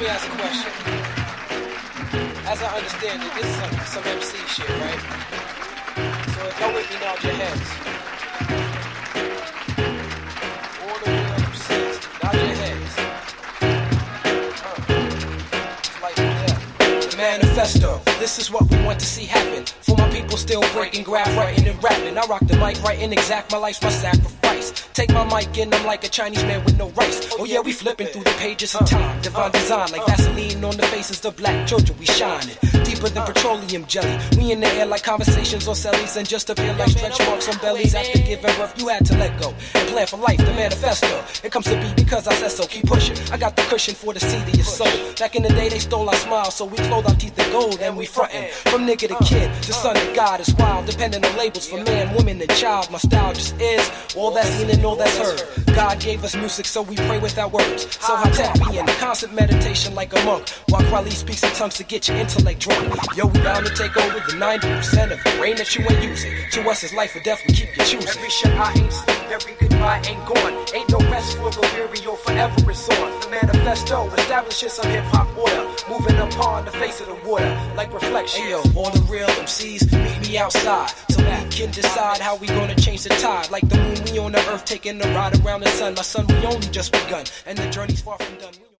me ask a question. As I understand it, this is some MC shit, right? So if y'all with me, nod your heads. All the real MCs, nod your heads. It's life and death. The manifesto, this is what we want to see happen. For my people still breaking, graph, writing and rapping. I rock the mic, writing exact, my life's my sacrifice. Take my mic and I'm like a Chinese man with no rice. Oh yeah, we flipping through the pages of time. Divine design like Vaseline on the faces of black children, we shining. Deeper than petroleum jelly. We in the air like conversations on cellies and just appear like stretch marks on bellies. After giving birth, you had to let go and plan for life, the manifesto. It comes to be because I said so, keep pushing. I got the cushion for the seed of your soul. Back in the day, they stole our smile, so we clothed our teeth in gold and we frontin'. From nigga to kid, the son of God is wild, depending on labels for man, woman, and child. My style just is all that's seen and all that's heard. God gave us music, so we pray with our words. So how tech we in constant meditation like a monk, while Kweli speaks in tongues to get your intellect drunk. Yo, we bound to take over the 90% of the brain that you ain't using. To us, it's life or death, we keep you choosing. Every shot I ain't sleep, every goodbye ain't gone. Ain't no rest for the weary, or forever is on. The manifesto establishes some hip-hop order, moving upon the face of the water like reflection. Hey yo, all the real MCs, meet me outside, so we can decide how we gonna change the tide. Like the moon, we on the earth taking a ride around the sun. My son, we only just begun, and the journey's far from done.